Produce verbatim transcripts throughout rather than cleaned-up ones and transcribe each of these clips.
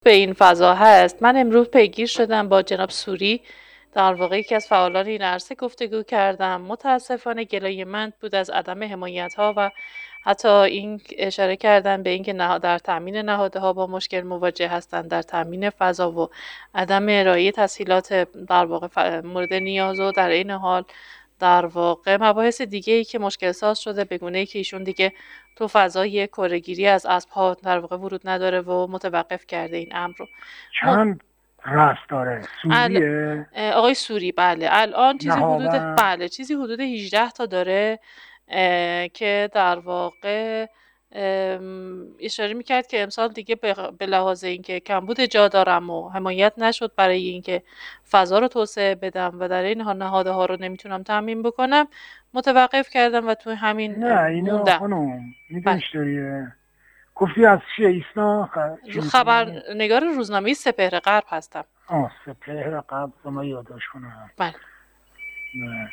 به این فضا هست. من امروز پیگیر شدم با جناب سوری، در واقع یکی از فعالان این عرصه گفتگو کردم. متاسفانه گلای من بود از عدم حمایت ها و حتی این اشاره کردن به اینکه در تامین نهادها با مشکل مواجه هستند در تامین فضا و عدم ارائه تسهیلات در واقع مورد نیاز و در این حال در واقع مباحث دیگه ای که مشکل ساز شده به گونه‌ای که ایشون دیگه تو فضای کره‌گیری از اسب‌ها در واقع ورود نداره و متوقف کرده این امر رو. چند رأس داره؟ سوریه؟ آقای سوری بله. الان چیزی نهاون. حدود بله چیزی حدود هجده تا داره که در واقع اشاره میکرد که امسال دیگه به لحاظ اینکه کمبود جا دارم و حمایت نشد برای اینکه فضا رو توسعه بدم و در این حال نهاده ها رو نمیتونم تامین بکنم متوقف کردم و تو همین نه اینو موندم. خانم میدونیش داریه گفتی از چیه ایسنا؟ خبرنگار روزنامه سپهر غرب هستم. آه سپهر غرب ما یادداشت کنم. بله. نه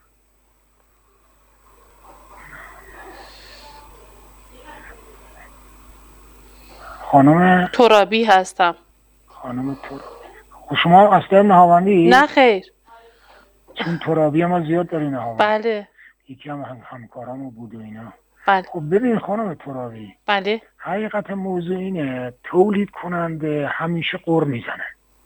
خانم ترابی هستم. خانم ترابی. شما اصلا نهاوندی؟ نه خیر. چون ترابی ما زیاد داریم نهاوند. بله. یکی هم, هم همکارامو بود و اینا. بله. خب ببین خانم ترابی. بله. حقیقت موضوع اینه تولید کننده همیشه قر میزنه.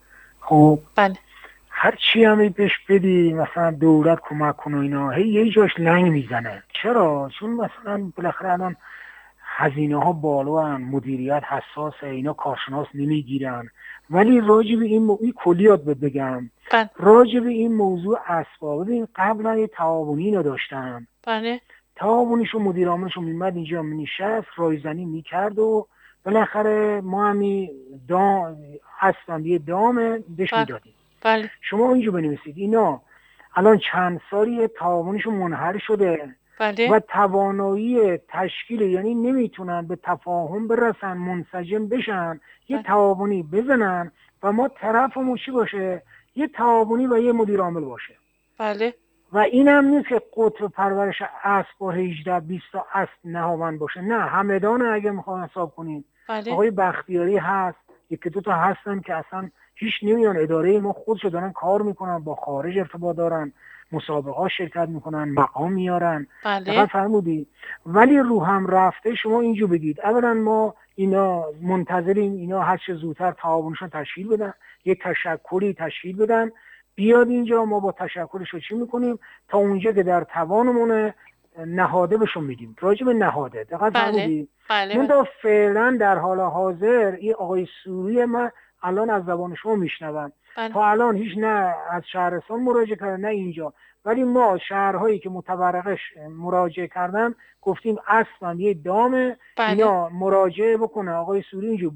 خب بله. هر چی هم بهش بدی مثلا دولت کمک کنه اینا هی یه جاش لنگ میزنه. چرا؟ چون مثلا بالاخره الان هزینه ها بالا هن، مدیریت حساسه، اینا کارشناس نمیگیرن. ولی راجع به این موضوع کلیات بگم بله. راجع به این موضوع اسباب ببین قبلا یه تعاونی اینا داشتن. بله. تعاونیشو مدیر عاملشو میمد اینجا مینشست رایزنی میکرد و بالاخره ما همی دام هستن یه دام بهش بله. میدادیم. بله. شما اینجا بنویسید اینا الان چند سالی تعاونیشو منحل شده. بله. و توانایی تشکیل یعنی نمیتونن به تفاهم برسن منسجم بشن یه بله. تعاونی بزنن و ما طرفمون چی باشه یه تعاونی و یه مدیر عامل باشه. بله. و اینم نیست که قطب پرورش اسب با هجده بیست تا اسب نهاوند باشه. نه همدان اگه میخوان حساب کنین. بله. آقای بختیاری هست یکی دو تا هستن که اصلا هیچ نمیان اداره ما خودشو دارن کار میکنن با خارج ارتباط دارن مسابقه ها شرکت میکنن مقام میارن. بله. فرمودی ولی رو هم رفته شما اینجا بگید اولا ما اینا منتظریم اینا هر چه زودتر تعاونشون تشکیل بدن یه تشکلی تشکیل بدن بیاد اینجا ما با تشکلش رو چی میکنیم تا اونجا که در توانمونه نهاده بهشون میدیم. راجع به نهاده دقیق فرمودی. بله. من تا فعلا در حال حاضر این آقای سوری من الان از زبان شما میشنوم. بله. تا الان هیچ نه از شهرستان مراجعه کردن نه اینجا ولی ما شهرهایی که متبرقش مراجعه کردن گفتیم اصلا یه دامه. بله. اینا مراجعه بکنه آقای سوری اینجا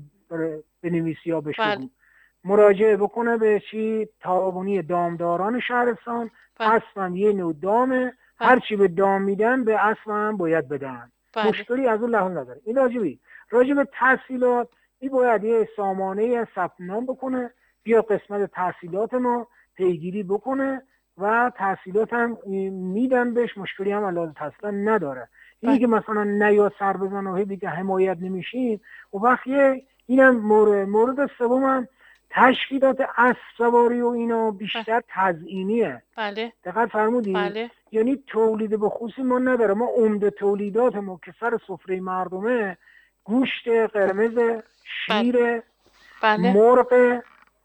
بنویسی ها بهش بله. بگو مراجعه بکنه به چی تعاونی دامداران شهرستان. بله. اصلا یه نوع دامه. بله. هر چی به دام میدن به اصلا باید بدن. بله. مشکلی از اون لحاظ نداره. این راجبی راجب تحصیلات این باید یه سامانه ثبت نام بکنه بیا قسمت تحصیلات ما پیگیری بکنه و تحصیلات هم میدن بهش مشکلی هم علاوه تحصیلات نداره. اینی که مثلا نیا سر بزن و دیگه حمایت نمیشین و وقتی اینم مورد مورد سومم تشکیلات اسب سواری و اینا بیشتر تزیینیه. بله. دقیق فرمودی؟ بله. یعنی تولید به خصوصی ما نداره. ما عمده تولیدات ما که سر سفره مردمه گوشت قرمز شیر بله. مرغ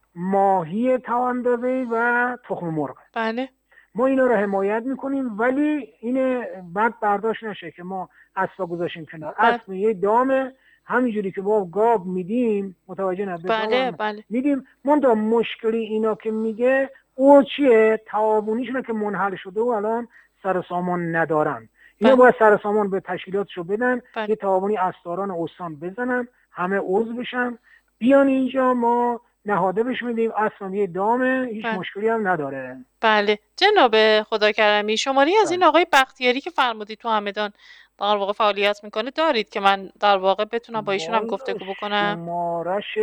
ماهی تواندازه و تخم مرغ. بله. ما اینا رو حمایت میکنیم ولی این بعد برداشت نشه که ما اسبا گذاشیم کنار. بله. اسب یه دامه همینجوری که با گاب میدیم متوجه نده. بله. بله. میدیم من دا مشکلی اینا که میگه او چیه تعاونیشونه که منحل شده و الان سر سامان ندارن. اینا باید سر سامان به تشکیلاتشو بدن. بله. یه تعاونی اسبداران استان بزنن همه عضو بشن بیان اینجا ما نهاده بش میدیم اصلا یه دامه هیچ بله. مشکلی هم نداره. بله جناب خدا کرمی شماری از این آقای بختیاری که فرمودید تو همدان در واقع فعالیت میکنه دارید که من در واقع بتونم با ایشون هم گفتگو بکنم؟ شمارش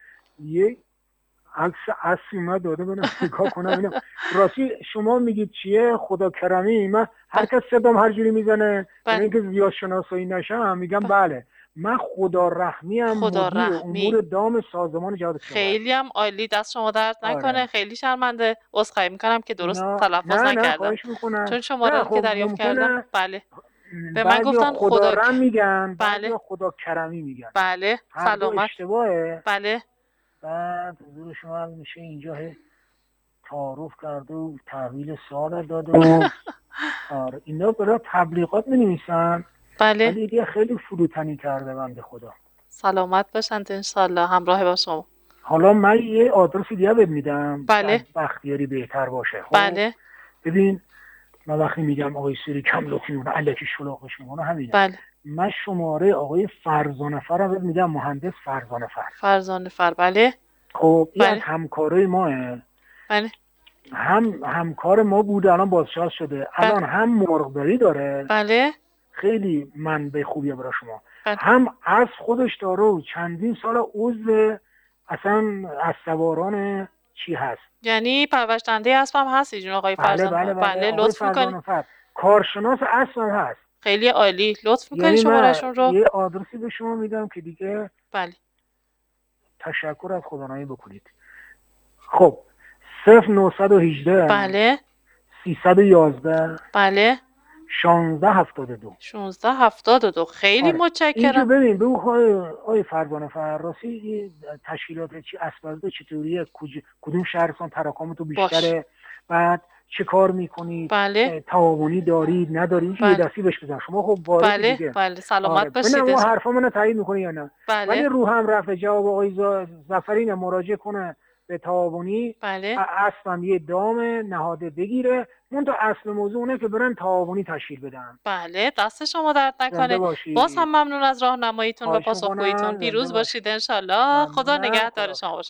یه عکس اصلی من داده بودم نگاه کنم اینا. راستی شما میگید چیه خدا کرمی؟ من هر کس صدام هر جوری میزنه برای اینکه زیاد شناسایی نشم میگم بله. من خدا رحمی ام، خدا مدیر رحمی. امور دام سازمان جهاد خیابانی. خیلی هم عالی، دست شما درد نکنه. آره. خیلی شرمنده، عذرخواهی میکنم که درست اینا تلفظ نه نه نکردم، خواهش میکنم. چون شماره نه رو که خب دریافت کردم. ممکنه بله به من بعضیا گفتن خدا خدا رحم ک- میگن، بله بعضیا خدا کرمی میگن. بله هر دو سلامت. اشتباهه. بله بعد حضور شما میشه اینجا هی تعارف کرده و تحویل سوال داده و آره اینا برای تبلیغات می‌نویسن، بله ولی دیگه خیلی فروتنی کرده بنده خدا. سلامت باشند انشالله، همراه با شما. حالا من یه آدرس دیگه بهت میدم، بله. شاید بختیاری بهتر باشه. خب بله ببین من وقتی میگم آقای سری کم لطفی میکنه الکی شلوغش میکنه همینه. بله من شماره آقای فرزانفر رو بهت میدم، مهندس فرزانفر. فرزانه فر بله خب این بله. از همکارای ماه، بله هم همکار ما بوده الان بازنشسته شده، الان هم مرغداری داره، بله خیلی منبع خوبیه برای شما. بله. هم از خودش داره و چندین سال عضو اصلا از سواران چی هست، یعنی پرورشدنده اسبم هست ایشون آقای بله فرزانه بله فر. بله, بله آقای لطف میکنی. فرزانفر کارشناس اسب هم هست. خیلی عالی، لطف میکنی یعنی من شمارهشون رو. یه آدرسی به شما میدم که دیگه بله تشکر از خدانایی بکنید. خب صفر نهصد و هجده بله سیصد و یازده بله شانزده هفتاد و دو شانزده هفتاد و دو. خیلی آره. اینجا متشکرم. ببین بگو آقای آقای فرزانه فرراسی تشکیلات چی اسبازده چطوریه، کج... کدوم شهرستان تراکم تو بیشتره، باش. بعد چه کار میکنید، بله تعاونی دارید ندارید، بله. یه دستی بهش بزن. شما خب وارد بله دیگه بله سلامت آره. باشید. ببین اون حرفا منو تایید میکنی یا نه؟ بله ولی رو هم رفع جواب آقای ز- ظفرین مراجعه کنه به تعاونی، بله اصلا یه دام نهاده بگیره. من تا اصل موضوع اونه که برن تعاونی تشکیل بدن. بله دست شما درد زنده نکنه. باشید. باز هم ممنون از راهنماییتون و خواهش پاسخگوییتون. میکنم. پیروز زنده باشید. باشید انشالله. خدا ممنونم. نگهدار خدا شما باشه.